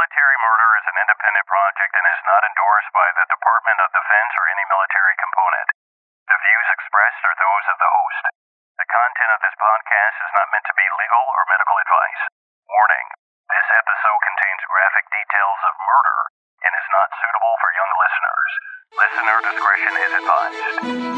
Military Murder is an independent project and is not endorsed by the Department of Defense or any military component. The views expressed are those of the host. The content of this podcast is not meant to be legal or medical advice. Warning: this episode contains graphic details of murder and is not suitable for young listeners. Listener discretion is advised.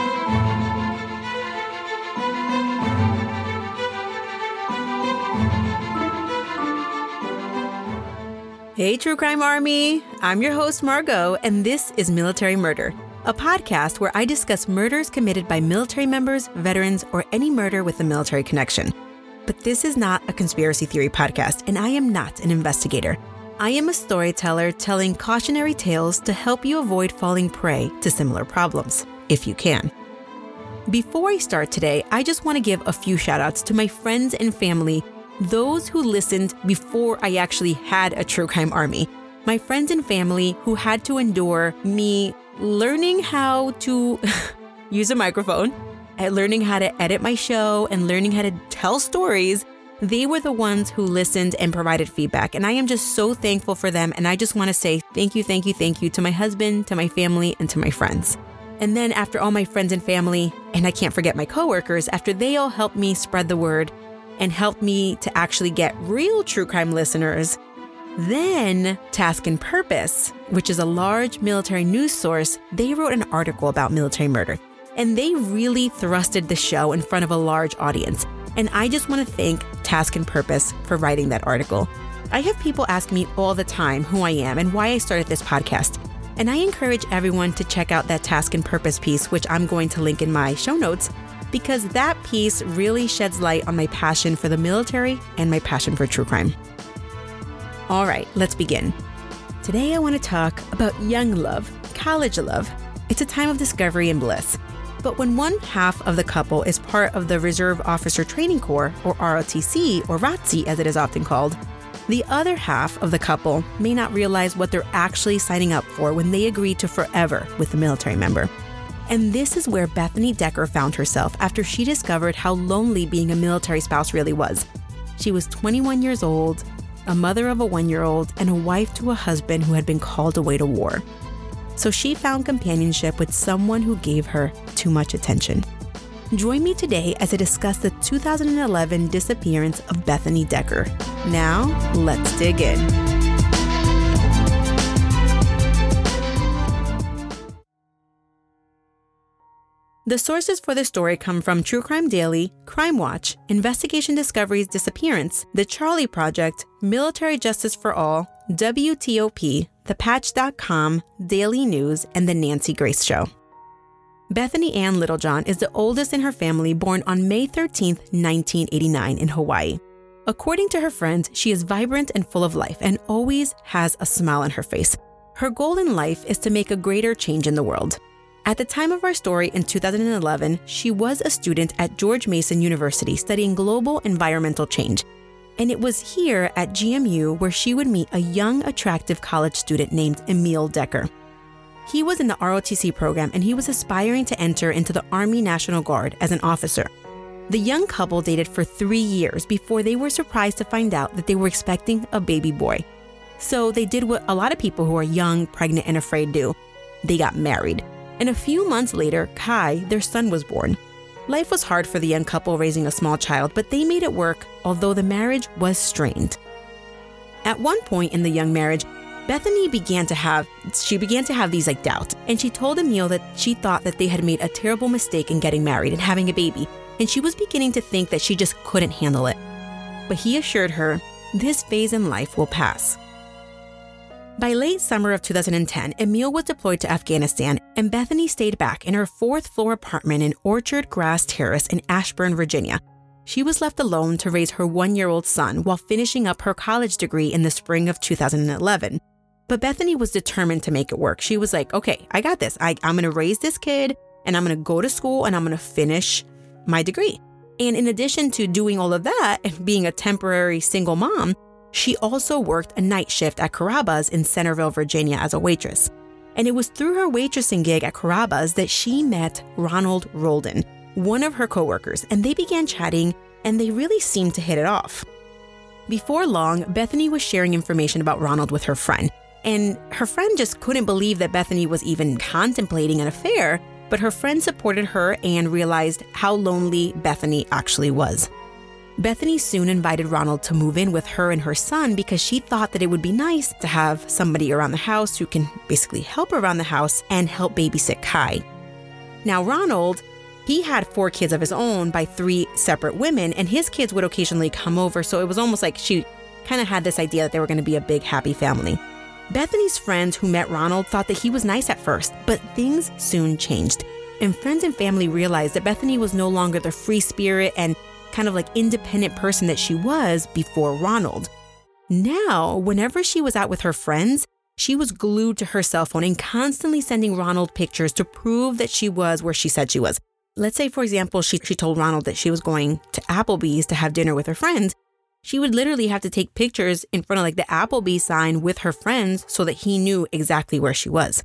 Hey, True Crime Army! I'm your host, Margot, and this is Military Murder, a podcast where I discuss murders committed by military members, veterans, or any murder with a military connection. But this is not a conspiracy theory podcast, and I am not an investigator. I am a storyteller telling cautionary tales to help you avoid falling prey to similar problems, if you can. Before I start today, I just want to give a few shout-outs to my friends and family, those who listened before I actually had a True Crime Army. My friends and family who had to endure me learning how to use a microphone, learning how to edit my show, and learning how to tell stories. They were the ones who listened and provided feedback. And I am just so thankful for them. And I just want to say thank you to my husband, to my family, and to my friends. And then after all my friends and family, and I can't forget my coworkers, after they all helped me spread the word and helped me to actually get real true crime listeners, then Task and Purpose, which is a large military news source, they wrote an article about military murder. And they really thrusted the show in front of a large audience. And I just want to thank Task and Purpose for writing that article. I have people ask me all the time who I am and why I started this podcast. And I encourage everyone to check out that Task and Purpose piece, which I'm going to link in my show notes, because that piece really sheds light on my passion for the military and my passion for true crime. All right, let's begin. Today I want to talk about young love, college love. It's a time of discovery and bliss. But when one half of the couple is part of the Reserve Officer Training Corps, or ROTC, or ROTC as it is often called, the other half of the couple may not realize what they're actually signing up for when they agree to forever with a military member. And this is where Bethany Decker found herself after she discovered how lonely being a military spouse really was. She was 21 years old, a mother of a 1-year-old, and a wife to a husband who had been called away to war. So she found companionship with someone who gave her too much attention. Join me today as I discuss the 2011 disappearance of Bethany Decker. Now, let's dig in. The sources for this story come from True Crime Daily, Crime Watch, Investigation Discovery's Disappearance, The Charlie Project, Military Justice for All, WTOP, ThePatch.com, Daily News, and The Nancy Grace Show. Bethany Ann Littlejohn is the oldest in her family, born on May 13, 1989 in Hawaii. According to her friends, she is vibrant and full of life and always has a smile on her face. Her goal in life is to make a greater change in the world. At the time of our story in 2011, she was a student at George Mason University studying global environmental change. And it was here at GMU where she would meet a young, attractive college student named Emil Decker. He was in the ROTC program and he was aspiring to enter into the Army National Guard as an officer. The young couple dated for 3 years before they were surprised to find out that they were expecting a baby boy. So they did what a lot of people who are young, pregnant, and afraid do. They got married. And a few months later, Kai, their son, was born. Life was hard for the young couple raising a small child, but they made it work, although the marriage was strained. At one point in the young marriage, Bethany began to have these doubts, and she told Emil that she thought that they had made a terrible mistake in getting married and having a baby, and she was beginning to think that she just couldn't handle it. But he assured her, this phase in life will pass. By late summer of 2010, Emil was deployed to Afghanistan, and Bethany stayed back in her 4th-floor apartment in Orchard Grass Terrace in Ashburn, Virginia. She was left alone to raise her 1-year-old son while finishing up her college degree in the spring of 2011. But Bethany was determined to make it work. She was like, okay, I got this. I'm going to raise this kid, and I'm going to go to school, and I'm going to finish my degree. And in addition to doing all of that and being a temporary single mom, she also worked a night shift at Carrabba's in Centerville, Virginia as a waitress. And it was through her waitressing gig at Carrabba's that she met Ronald Roldan, one of her coworkers, and they began chatting, and they really seemed to hit it off. Before long, Bethany was sharing information about Ronald with her friend. And her friend just couldn't believe that Bethany was even contemplating an affair, but her friend supported her and realized how lonely Bethany actually was. Bethany soon invited Ronald to move in with her and her son because she thought that it would be nice to have somebody around the house who can basically help around the house and help babysit Kai. Now, Ronald, he had 4 kids of his own by 3 separate women, and his kids would occasionally come over, so it was almost like she kind of had this idea that they were going to be a big, happy family. Bethany's friends who met Ronald thought that he was nice at first, but things soon changed. And friends and family realized that Bethany was no longer the free spirit and kind of like independent person that she was before Ronald. Now, whenever she was out with her friends, she was glued to her cell phone and constantly sending Ronald pictures to prove that she was where she said she was. Let's say, for example, she told Ronald that she was going to Applebee's to have dinner with her friends. She would literally have to take pictures in front of like the Applebee's sign with her friends so that he knew exactly where she was.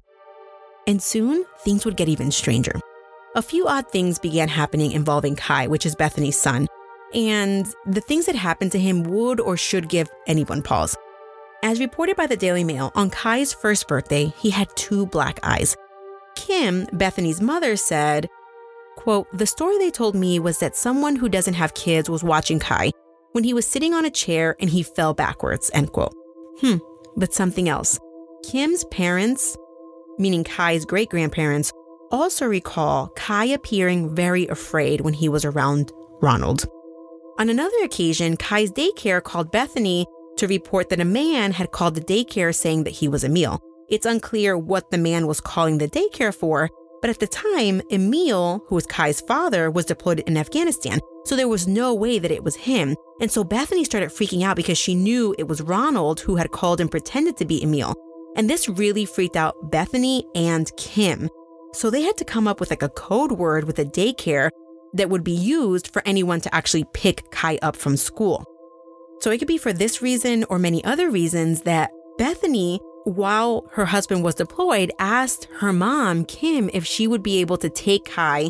And soon, things would get even stranger. A few odd things began happening involving Kai, which is Bethany's son. And the things that happened to him would or should give anyone pause. As reported by the Daily Mail, on Kai's first birthday, he had 2 black eyes. Kim, Bethany's mother, said, quote, "The story they told me was that someone who doesn't have kids was watching Kai when he was sitting on a chair and he fell backwards," end quote. But something else. Kim's parents, meaning Kai's great-grandparents, also recall Kai appearing very afraid when he was around Ronald. On another occasion, Kai's daycare called Bethany to report that a man had called the daycare saying that he was Emil. It's unclear what the man was calling the daycare for, but at the time, Emil, who was Kai's father, was deployed in Afghanistan, so there was no way that it was him. And so Bethany started freaking out because she knew it was Ronald who had called and pretended to be Emil. And this really freaked out Bethany and Kim. So they had to come up with like a code word with a daycare that would be used for anyone to actually pick Kai up from school. So it could be for this reason or many other reasons that Bethany, while her husband was deployed, asked her mom, Kim, if she would be able to take Kai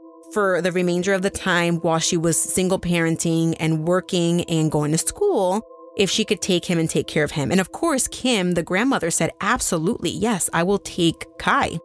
for the remainder of the time while she was single parenting and working and going to school, if she could take him and take care of him. And of course, Kim, the grandmother, said, absolutely, yes, I will take Kai.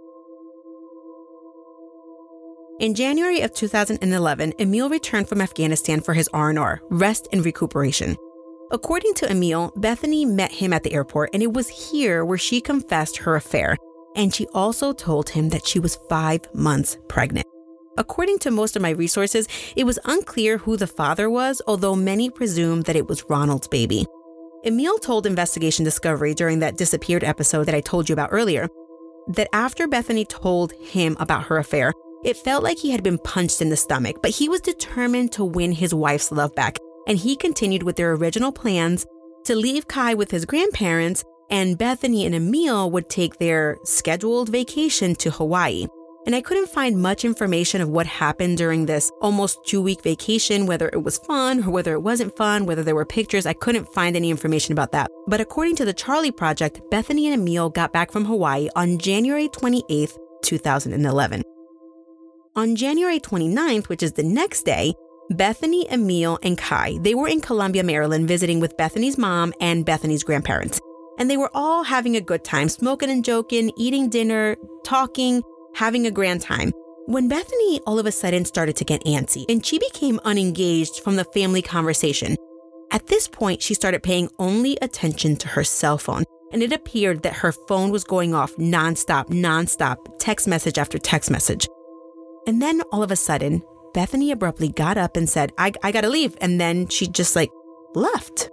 In January of 2011, Emil returned from Afghanistan for his R&R, rest and recuperation. According to Emil, Bethany met him at the airport, and it was here where she confessed her affair, and she also told him that she was 5 months pregnant. According to most of my resources, it was unclear who the father was, although many presumed that it was Ronald's baby. Emil told Investigation Discovery during that disappeared episode that I told you about earlier, that after Bethany told him about her affair, it felt like he had been punched in the stomach, but he was determined to win his wife's love back, and he continued with their original plans to leave Kai with his grandparents, and Bethany and Emil would take their scheduled vacation to Hawaii. And I couldn't find much information of what happened during this almost 2-week vacation, whether it was fun or whether it wasn't fun, whether there were pictures. I couldn't find any information about that. But according to the Charlie Project, Bethany and Emil got back from Hawaii on January 28th, 2011. On January 29th, which is the next day, Bethany, Emil, and Kai, they were in Columbia, Maryland, visiting with Bethany's mom and Bethany's grandparents. And they were all having a good time, smoking and joking, eating dinner, talking, having a grand time. When Bethany all of a sudden started to get antsy, and she became unengaged from the family conversation. At this point, she started paying only attention to her cell phone, and it appeared that her phone was going off nonstop, text message after text message. And then all of a sudden, Bethany abruptly got up and said, I gotta leave. And then she just left.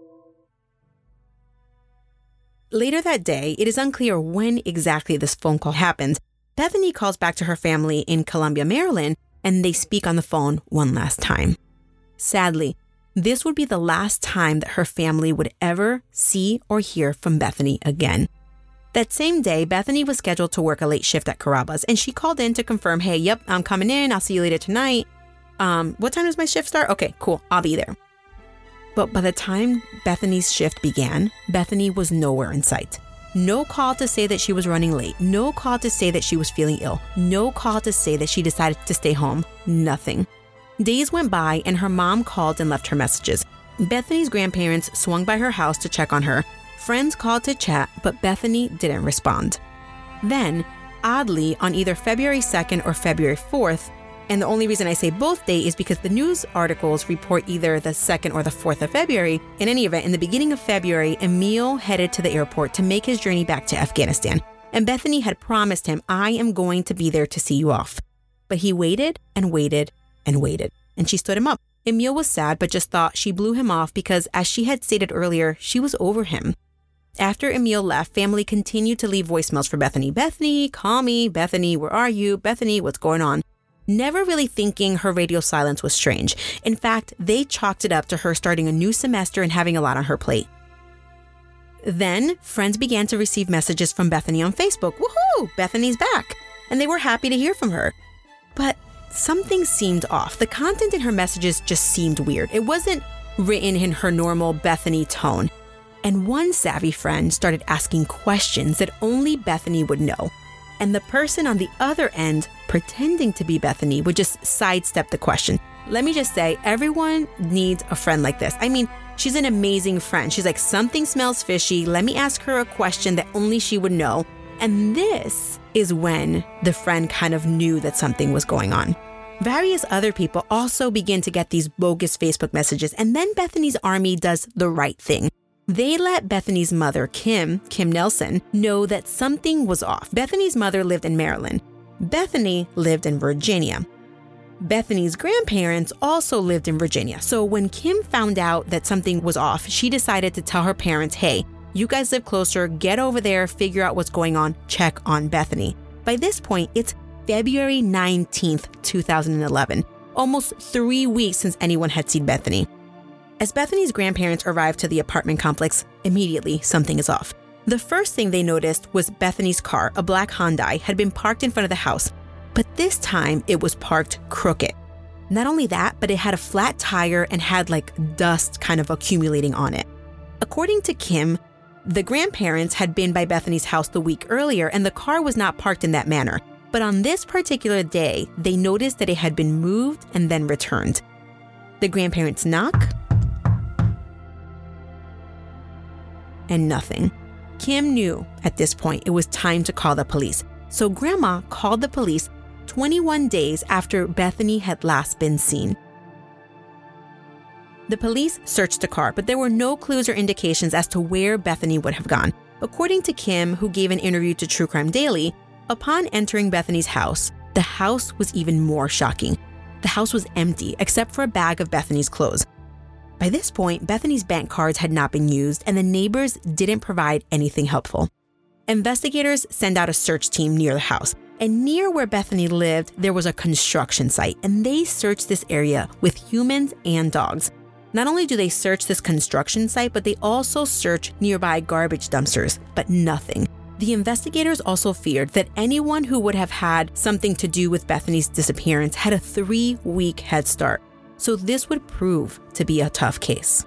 Later that day, it is unclear when exactly this phone call happened. Bethany calls back to her family in Columbia, Maryland, and they speak on the phone one last time. Sadly, this would be the last time that her family would ever see or hear from Bethany again. That same day, Bethany was scheduled to work a late shift at Carrabba's, and she called in to confirm, hey, yep, I'm coming in. I'll see you later tonight. What time does my shift start? Okay, cool. I'll be there. But by the time Bethany's shift began, Bethany was nowhere in sight. No call to say that she was running late. No call to say that she was feeling ill. No call to say that she decided to stay home. Nothing. Days went by, and her mom called and left her messages. Bethany's grandparents swung by her house to check on her. Friends called to chat, but Bethany didn't respond. Then, oddly, on either February 2nd or February 4th, and the only reason I say both days is because the news articles report either the 2nd or the 4th of February. In any event, in the beginning of February, Emil headed to the airport to make his journey back to Afghanistan. And Bethany had promised him, I am going to be there to see you off. But he waited and waited and waited, and she stood him up. Emil was sad, but just thought she blew him off because, as she had stated earlier, she was over him. After Emil left, family continued to leave voicemails for Bethany. Bethany, call me. Bethany, where are you? Bethany, what's going on? Never really thinking her radio silence was strange. In fact, they chalked it up to her starting a new semester and having a lot on her plate. Then, friends began to receive messages from Bethany on Facebook. Woohoo! Bethany's back! And they were happy to hear from her. But something seemed off. The content in her messages just seemed weird. It wasn't written in her normal Bethany tone. And one savvy friend started asking questions that only Bethany would know. And the person on the other end, pretending to be Bethany, would just sidestep the question. Let me just say, everyone needs a friend like this. I mean, she's an amazing friend. She's like, something smells fishy. Let me ask her a question that only she would know. And this is when the friend kind of knew that something was going on. Various other people also begin to get these bogus Facebook messages. And then Bethany's army does the right thing. They let Bethany's mother, Kim Nelson, know that something was off. Bethany's mother lived in Maryland. Bethany lived in Virginia. Bethany's grandparents also lived in Virginia. So when Kim found out that something was off, she decided to tell her parents, hey, you guys live closer, get over there, figure out what's going on, check on Bethany. By this point, it's February 19th, 2011, almost 3 weeks since anyone had seen Bethany. As Bethany's grandparents arrived to the apartment complex, immediately something is off. The first thing they noticed was Bethany's car, a black Hyundai, had been parked in front of the house, but this time it was parked crooked. Not only that, but it had a flat tire and had like dust kind of accumulating on it. According to Kim, the grandparents had been by Bethany's house the week earlier and the car was not parked in that manner. But on this particular day, they noticed that it had been moved and then returned. The grandparents knock, and nothing. Kim knew at this point it was time to call the police. So Grandma called the police 21 days after Bethany had last been seen. The police searched the car, but there were no clues or indications as to where Bethany would have gone. According to Kim, who gave an interview to True Crime Daily, upon entering Bethany's house, the house was even more shocking. The house was empty except for a bag of Bethany's clothes. By this point, Bethany's bank cards had not been used and the neighbors didn't provide anything helpful. Investigators sent out a search team near the house, and near where Bethany lived, there was a construction site, and they searched this area with humans and dogs. Not only do they search this construction site, but they also search nearby garbage dumpsters, but nothing. The investigators also feared that anyone who would have had something to do with Bethany's disappearance had a 3-week head start. So this would prove to be a tough case.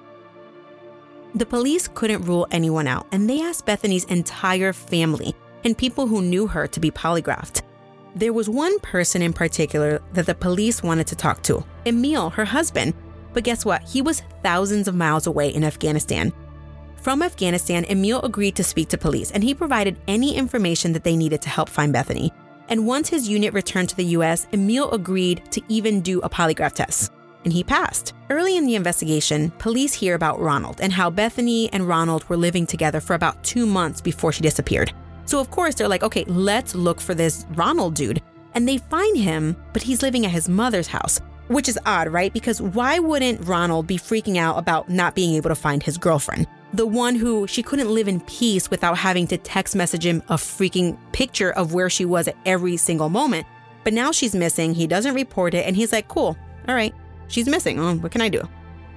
The police couldn't rule anyone out, and they asked Bethany's entire family and people who knew her to be polygraphed. There was one person in particular that the police wanted to talk to, Emil, her husband. But guess what? He was thousands of miles away in Afghanistan. From Afghanistan, Emil agreed to speak to police, and he provided any information that they needed to help find Bethany. And once his unit returned to the U.S., Emil agreed to even do a polygraph test. And he passed. Early in the investigation, police hear about Ronald and how Bethany and Ronald were living together for about 2 months before she disappeared. So of course, they're like, okay, let's look for this Ronald dude. And they find him, but he's living at his mother's house, which is odd, right? Because why wouldn't Ronald be freaking out about not being able to find his girlfriend? The one who she couldn't live in peace without having to text message him a freaking picture of where she was at every single moment. But now she's missing, he doesn't report it, and he's like, cool, all right. She's missing. What can I do?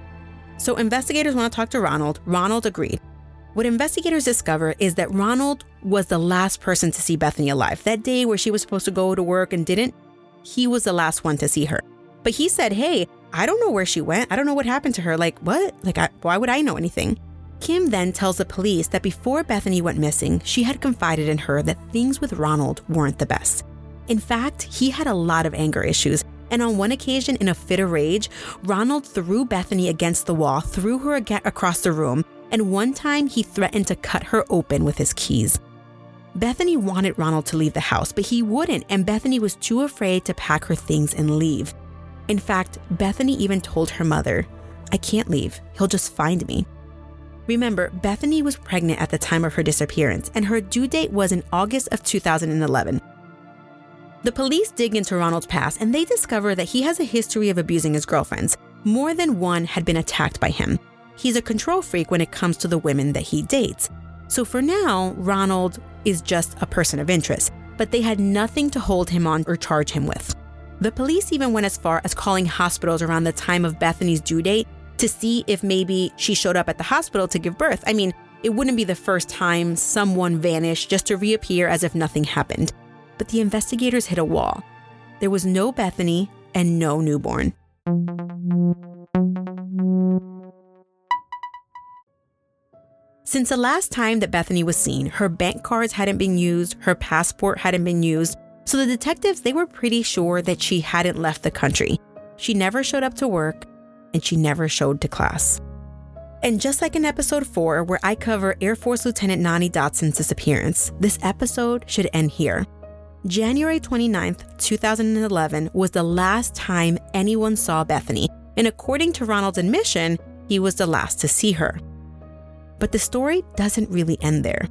So investigators want to talk to Ronald. Ronald agreed. What investigators discover is that Ronald was the last person to see Bethany alive. That day where she was supposed to go to work and didn't, he was the last one to see her. But he said, hey, I don't know where she went. I don't know what happened to her. Like, what? Why would I know anything? Kim then tells the police that before Bethany went missing, she had confided in her that things with Ronald weren't the best. In fact, he had a lot of anger issues, And on one occasion, in a fit of rage, Ronald threw Bethany against the wall, threw her across the room, and one time he threatened to cut her open with his keys. Bethany wanted Ronald to leave the house, but he wouldn't, and Bethany was too afraid to pack her things and leave. In fact, Bethany even told her mother, "I can't leave. He'll just find me." Remember, Bethany was pregnant at the time of her disappearance, and her due date was in August of 2011. The police dig into Ronald's past, and they discover that he has a history of abusing his girlfriends. More than one had been attacked by him. He's a control freak when it comes to the women that he dates. So for now, Ronald is just a person of interest, but they had nothing to hold him on or charge him with. The police even went as far as calling hospitals around the time of Bethany's due date to see if maybe she showed up at the hospital to give birth. I mean, it wouldn't be the first time someone vanished just to reappear as if nothing happened. But the investigators hit a wall. There was no Bethany and no newborn. Since the last time that Bethany was seen, her bank cards hadn't been used, her passport hadn't been used, so the detectives, they were pretty sure that she hadn't left the country. She never showed up to work, and she never showed to class. And just like in episode 4, where I cover Air Force Lieutenant Nani Dotson's disappearance, this episode should end here. January 29th, 2011 was the last time anyone saw Bethany, and according to Ronald's admission, he was the last to see her. But the story doesn't really end there.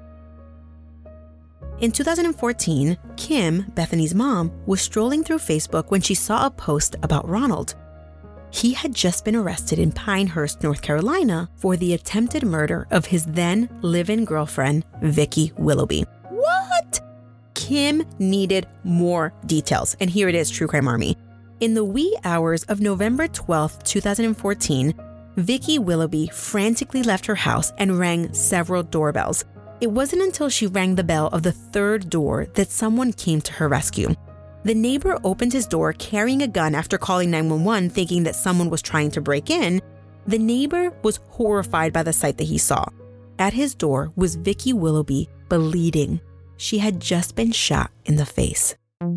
In 2014, Kim, Bethany's mom, was strolling through Facebook when she saw a post about Ronald. He had just been arrested in Pinehurst, North Carolina, for the attempted murder of his then live-in girlfriend, Vicki Willoughby. What? Kim needed more details, and here it is, True Crime Army. In the wee hours of November 12th, 2014, Vicki Willoughby frantically left her house and rang several doorbells. It wasn't until she rang the bell of the third door that someone came to her rescue. The neighbor opened his door carrying a gun after calling 911, thinking that someone was trying to break in. The neighbor was horrified by the sight that he saw. At his door was Vicki Willoughby, bleeding. She had just been shot in the face.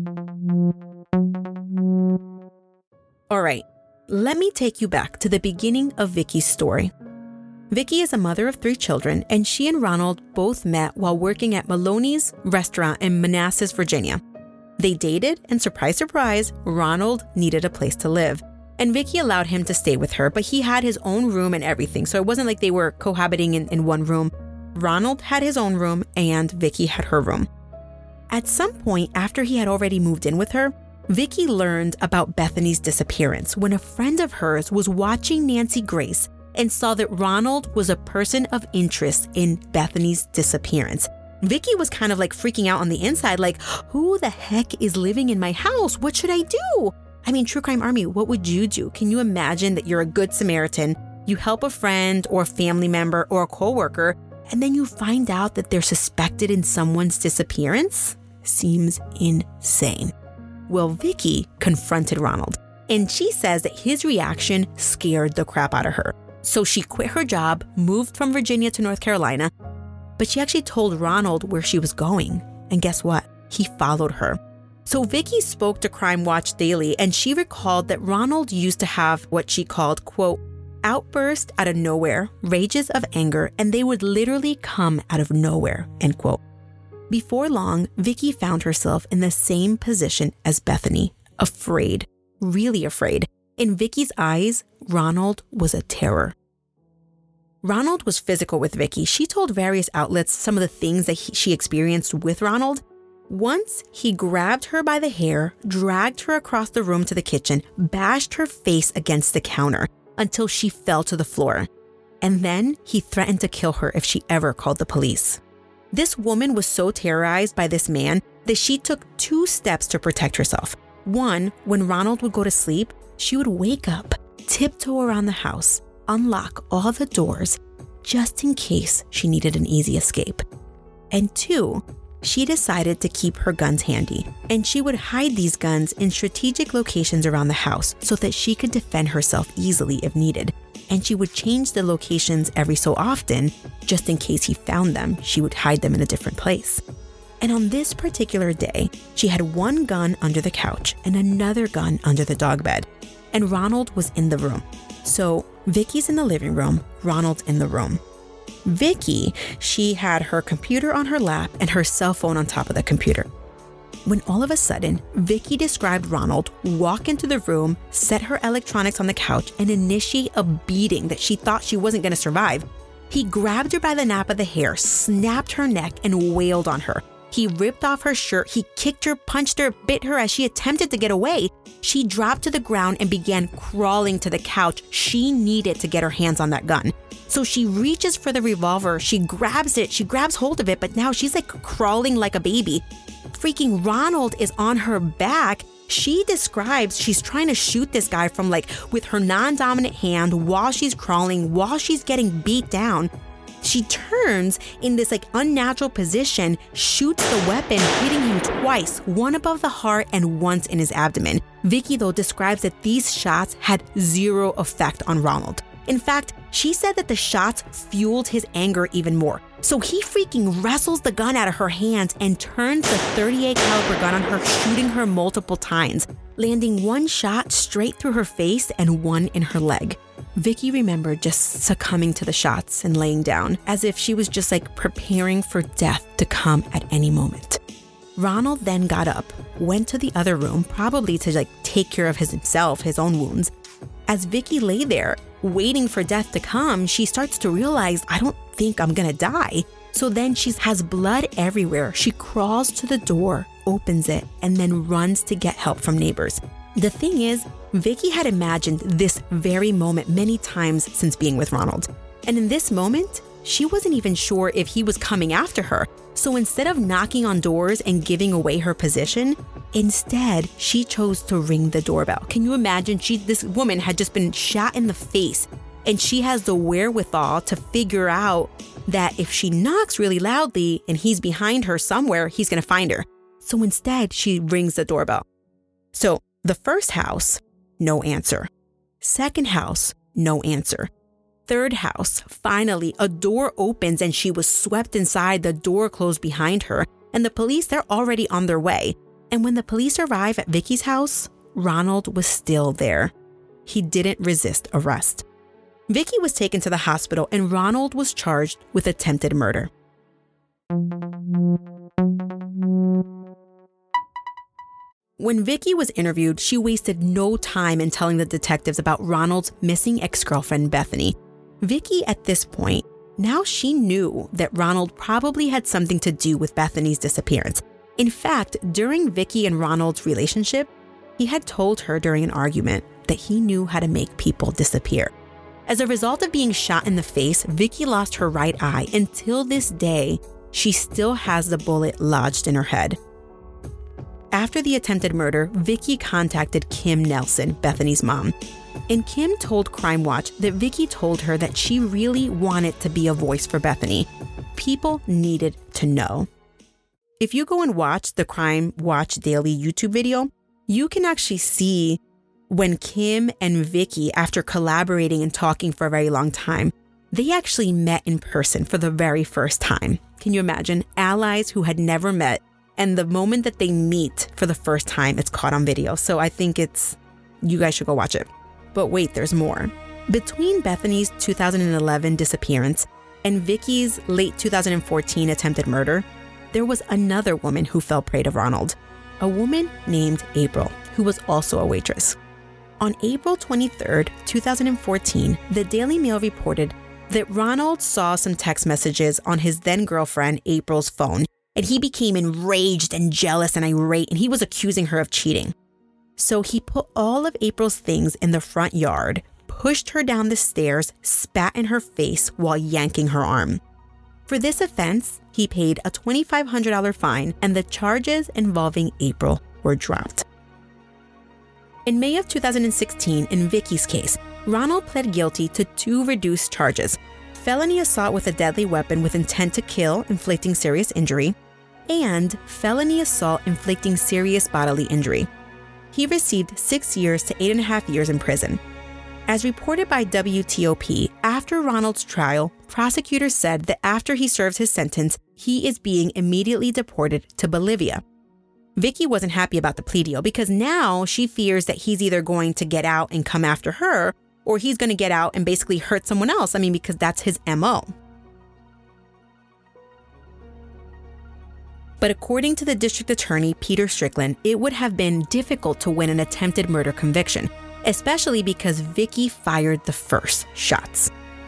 All right, let me take you back to the beginning of Vicki's story. Vicki is a mother of 3 children, and she and Ronald both met while working at Maloney's restaurant in Manassas, Virginia. They dated, and surprise, surprise, Ronald needed a place to live. And Vicki allowed him to stay with her, but he had his own room and everything, so it wasn't like they were cohabiting in one room. Ronald had his own room, and Vicki had her room. At some point after he had already moved in with her, Vicki learned about Bethany's disappearance when a friend of hers was watching Nancy Grace and saw that Ronald was a person of interest in Bethany's disappearance. Vicki was kind of like freaking out on the inside, like, who the heck is living in my house? What should I do? I mean, True Crime Army, what would you do? Can you imagine that you're a good Samaritan, you help a friend or a family member or a coworker, and then you find out that they're suspected in someone's disappearance? Seems insane. Well, Vicki confronted Ronald, and she says that his reaction scared the crap out of her. So she quit her job, moved from Virginia to North Carolina, but she actually told Ronald where she was going. And guess what? He followed her. So Vicki spoke to Crime Watch Daily, and she recalled that Ronald used to have what she called, quote, outbursts out of nowhere, rages of anger, and they would literally come out of nowhere, end quote. Before long, Vicki found herself in the same position as Bethany, afraid, really afraid. In Vicki's eyes, Ronald was a terror. Ronald was physical with Vicki. She told various outlets some of the things that she experienced with Ronald. Once, he grabbed her by the hair, dragged her across the room to the kitchen, bashed her face against the counter until she fell to the floor. And then he threatened to kill her if she ever called the police. This woman was so terrorized by this man that she took 2 steps to protect herself. One, when Ronald would go to sleep, she would wake up, tiptoe around the house, unlock all the doors, just in case she needed an easy escape. And 2, she decided to keep her guns handy, and she would hide these guns in strategic locations around the house so that she could defend herself easily if needed. And she would change the locations every so often, just in case he found them, she would hide them in a different place. And on this particular day, she had one gun under the couch and another gun under the dog bed. And Ronald was in the room. So Vicky's in the living room, Ronald's in the room. Vicky, she had her computer on her lap and her cell phone on top of the computer. When all of a sudden, Vicky described Ronald walk into the room, set her electronics on the couch, and initiate a beating that she thought she wasn't going to survive. He grabbed her by the nape of the hair, snapped her neck, and wailed on her. He ripped off her shirt, he kicked her, punched her, bit her as she attempted to get away. She dropped to the ground and began crawling to the couch. She needed to get her hands on that gun. So she reaches for the revolver, she grabs it, she grabs hold of it, but now she's like crawling like a baby. Freaking Ronald is on her back. She describes she's trying to shoot this guy from with her non-dominant hand while she's crawling, while she's getting beat down. She turns in this unnatural position, shoots the weapon, hitting him twice, one above the heart and once in his abdomen. Vicky, though, describes that these shots had zero effect on Ronald. In fact, she said that the shots fueled his anger even more. So he freaking wrestles the gun out of her hands and turns the .38 caliber gun on her, shooting her multiple times, landing one shot straight through her face and one in her leg. Vicky remembered just succumbing to the shots and laying down, as if she was just preparing for death to come at any moment. Ronald then got up, went to the other room, probably to take care of himself, his own wounds. As Vicky lay there, waiting for death to come, she starts to realize, I don't think I'm gonna die. So then she has blood everywhere. She crawls to the door, opens it, and then runs to get help from neighbors. The thing is, Vicky had imagined this very moment many times since being with Ronald. And in this moment, she wasn't even sure if he was coming after her. So instead of knocking on doors and giving away her position, instead, she chose to ring the doorbell. Can you imagine? This woman had just been shot in the face, and she has the wherewithal to figure out that if she knocks really loudly and he's behind her somewhere, he's going to find her. So instead, she rings the doorbell. So the first house, no answer. Second house, no answer. Third house, finally, a door opens and she was swept inside. The door closed behind her, and the police, they're already on their way. And when the police arrive at Vicky's house, Ronald was still there. He didn't resist arrest. Vicky was taken to the hospital and Ronald was charged with attempted murder. When Vicky was interviewed, she wasted no time in telling the detectives about Ronald's missing ex-girlfriend, Bethany. Vicky, at this point, now she knew that Ronald probably had something to do with Bethany's disappearance. In fact, during Vicky and Ronald's relationship, he had told her during an argument that he knew how to make people disappear. As a result of being shot in the face, Vicky lost her right eye. Until this day, she still has the bullet lodged in her head. After the attempted murder, Vicky contacted Kim Nelson, Bethany's mom. And Kim told Crime Watch that Vicky told her that she really wanted to be a voice for Bethany. People needed to know. If you go and watch the Crime Watch Daily YouTube video, you can actually see when Kim and Vicky, after collaborating and talking for a very long time, they actually met in person for the very first time. Can you imagine? Allies who had never met, and the moment that they meet for the first time, it's caught on video. So I think you guys should go watch it. But wait, there's more. Between Bethany's 2011 disappearance and Vicky's late 2014 attempted murder, there was another woman who fell prey to Ronald, a woman named April, who was also a waitress. On April 23rd, 2014, the Daily Mail reported that Ronald saw some text messages on his then-girlfriend April's phone, and he became enraged and jealous and irate, and he was accusing her of cheating. So he put all of April's things in the front yard, pushed her down the stairs, spat in her face while yanking her arm. For this offense, he paid a $2,500 fine, and the charges involving April were dropped. In May of 2016, in Vicky's case, Ronald pled guilty to 2 reduced charges: felony assault with a deadly weapon with intent to kill, inflicting serious injury, and felony assault inflicting serious bodily injury. He received 6 years to 8.5 years in prison. As reported by WTOP, after Ronald's trial, prosecutors said that after he served his sentence, he is being immediately deported to Bolivia. Vicky wasn't happy about the plea deal because now she fears that he's either going to get out and come after her, or he's going to get out and basically hurt someone else. Because that's his MO. But according to the district attorney, Peter Strickland, it would have been difficult to win an attempted murder conviction, especially because Vicky fired the first shots.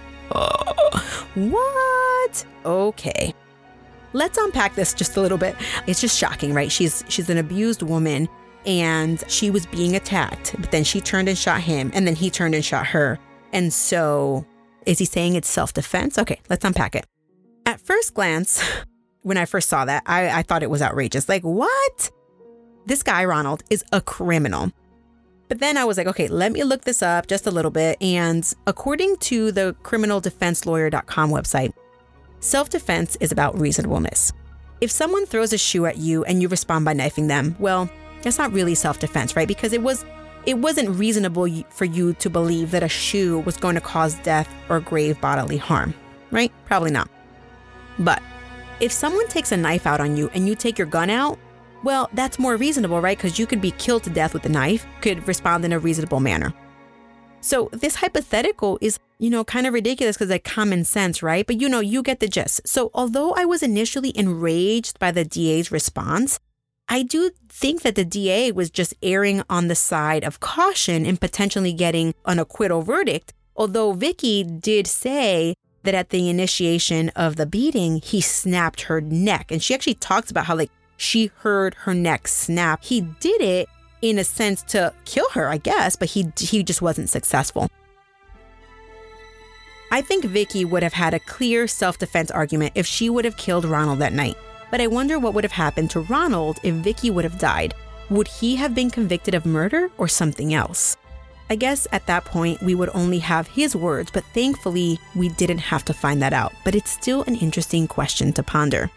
What? Okay. Let's unpack this just a little bit. It's just shocking, right? She's an abused woman and she was being attacked, but then she turned and shot him, and then he turned and shot her. And so, is he saying it's self-defense? Okay, let's unpack it. At first glance, when I first saw that, I thought it was outrageous. Like, what? This guy, Ronald, is a criminal. But then I was like, okay, let me look this up just a little bit. And according to the criminaldefenselawyer.com website, self-defense is about reasonableness. If someone throws a shoe at you and you respond by knifing them, well, that's not really self-defense, right? Because it wasn't reasonable for you to believe that a shoe was going to cause death or grave bodily harm, right? Probably not. But if someone takes a knife out on you and you take your gun out, well, that's more reasonable, right? Because you could be killed to death with a knife, could respond in a reasonable manner. So this hypothetical is, kind of ridiculous because like common sense, right? But you get the gist. So although I was initially enraged by the DA's response, I do think that the DA was just erring on the side of caution in potentially getting an acquittal verdict. Although Vicky did say that at the initiation of the beating, he snapped her neck. And she actually talks about how she heard her neck snap. He did it in a sense to kill her, I guess, but he just wasn't successful. I think Vicky would have had a clear self-defense argument if she would have killed Ronald that night. But I wonder what would have happened to Ronald if Vicky would have died. Would he have been convicted of murder or something else? I guess at that point, we would only have his words, but thankfully, we didn't have to find that out. But it's still an interesting question to ponder.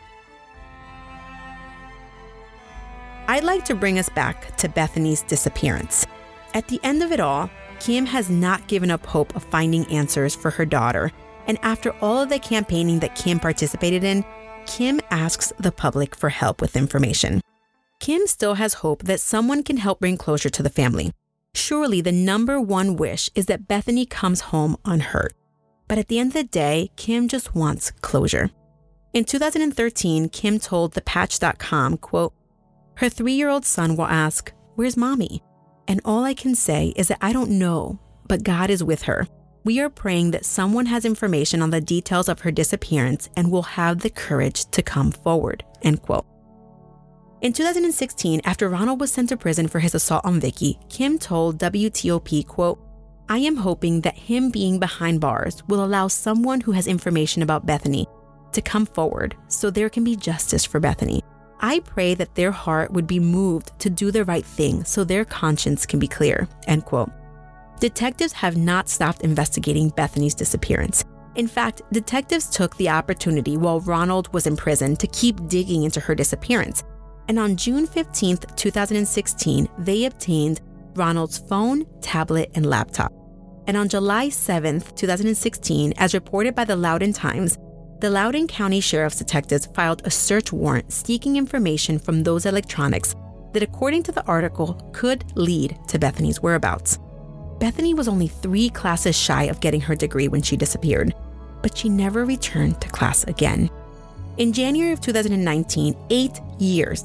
I'd like to bring us back to Bethany's disappearance. At the end of it all, Kim has not given up hope of finding answers for her daughter. And after all of the campaigning that Kim participated in, Kim asks the public for help with information. Kim still has hope that someone can help bring closure to the family. Surely the number one wish is that Bethany comes home unhurt. But at the end of the day, Kim just wants closure. In 2013, Kim told thepatch.com, quote, "Her 3-year-old son will ask, 'Where's mommy?' And all I can say is that I don't know, but God is with her. We are praying that someone has information on the details of her disappearance and will have the courage to come forward," end quote. In 2016, after Ronald was sent to prison for his assault on Vicky, Kim told WTOP, quote, "I am hoping that him being behind bars will allow someone who has information about Bethany to come forward so there can be justice for Bethany. I pray that their heart would be moved to do the right thing so their conscience can be clear," end quote. Detectives have not stopped investigating Bethany's disappearance. In fact, detectives took the opportunity while Ronald was in prison to keep digging into her disappearance. And on June 15th, 2016, they obtained Ronald's phone, tablet, and laptop. And on July 7th, 2016, as reported by the Loudoun Times, the Loudoun County Sheriff's detectives filed a search warrant seeking information from those electronics that, according to the article, could lead to Bethany's whereabouts. Bethany was only 3 classes shy of getting her degree when she disappeared, but she never returned to class again. In January of 2019, 8 years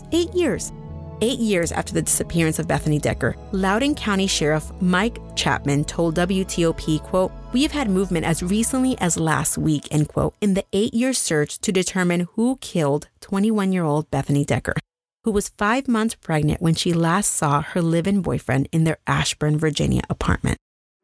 after the disappearance of Bethany Decker, Loudoun County Sheriff Mike Chapman told WTOP, quote, "We have had movement as recently as last week," end quote, in the 8-year search to determine who killed 21-year-old Bethany Decker, who was 5 months pregnant when she last saw her live-in boyfriend in their Ashburn, Virginia apartment.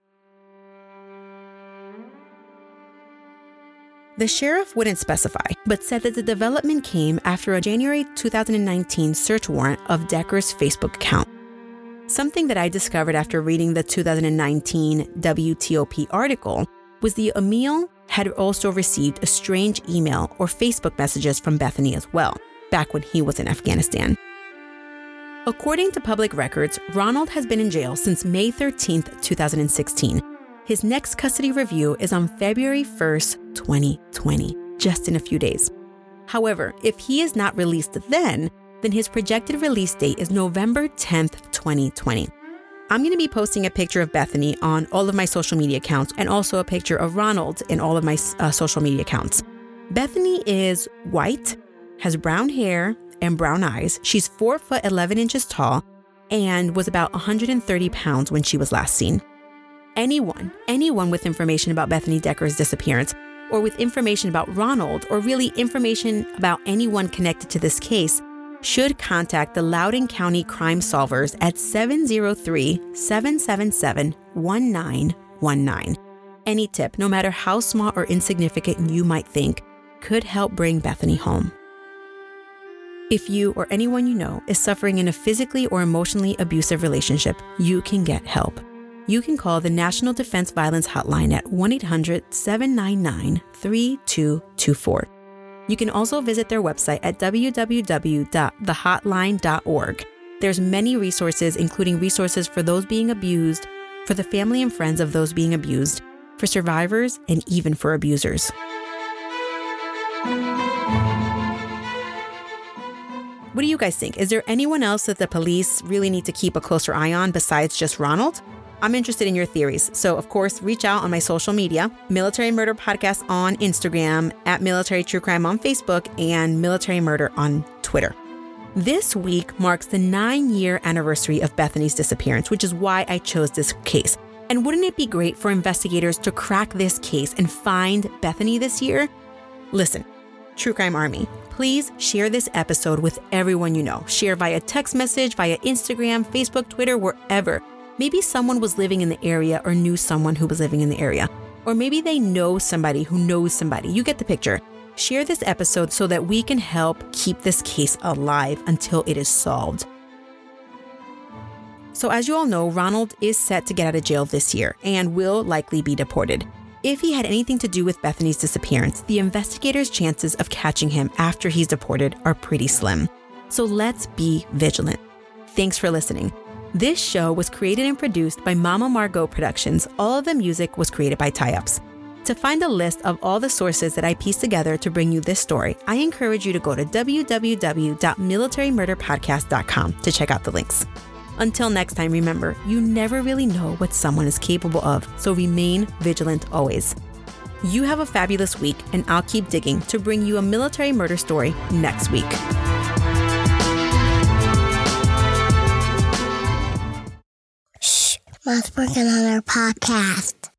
The sheriff wouldn't specify, but said that the development came after a January 2019 search warrant of Decker's Facebook account. Something that I discovered after reading the 2019 WTOP article was the Emil had also received a strange email or Facebook messages from Bethany as well, back when he was in Afghanistan. According to public records, Ronald has been in jail since May 13th, 2016. His next custody review is on February 1st, 2020, just in a few days. However, if he is not released then his projected release date is November 10th, 2020. I'm going to be posting a picture of Bethany on all of my social media accounts and also a picture of Ronald in all of my social media accounts. Bethany is white, has brown hair and brown eyes. She's 4 foot 11 inches tall and was about 130 pounds when she was last seen. Anyone with information about Bethany Decker's disappearance, or with information about Ronald, or really information about anyone connected to this case, should contact the Loudoun County Crime Solvers at 703-777-1919. Any tip, no matter how small or insignificant you might think, could help bring Bethany home. If you or anyone you know is suffering in a physically or emotionally abusive relationship, you can get help. You can call the National Defense Violence Hotline at 1-800-799-3224. You can also visit their website at www.thehotline.org. There's many resources, including resources for those being abused, for the family and friends of those being abused, for survivors, and even for abusers. What do you guys think? Is there anyone else that the police really need to keep a closer eye on besides just Ronald? I'm interested in your theories. So, of course, reach out on my social media, Military Murder Podcast on Instagram, at Military True Crime on Facebook, and Military Murder on Twitter. This week marks the 9-year anniversary of Bethany's disappearance, which is why I chose this case. And wouldn't it be great for investigators to crack this case and find Bethany this year? Listen, True Crime Army, please share this episode with everyone you know. Share via text message, via Instagram, Facebook, Twitter, wherever. Maybe someone was living in the area or knew someone who was living in the area. Or maybe they know somebody who knows somebody. You get the picture. Share this episode so that we can help keep this case alive until it is solved. So as you all know, Ronald is set to get out of jail this year and will likely be deported. If he had anything to do with Bethany's disappearance, the investigators' chances of catching him after he's deported are pretty slim. So let's be vigilant. Thanks for listening. This show was created and produced by Mama Margot Productions. All of the music was created by Tie-Ups. To find a list of all the sources that I pieced together to bring you this story, I encourage you to go to www.militarymurderpodcast.com to check out the links. Until next time, remember, you never really know what someone is capable of, so remain vigilant always. You have a fabulous week, and I'll keep digging to bring you a military murder story next week. Let's work on our podcast.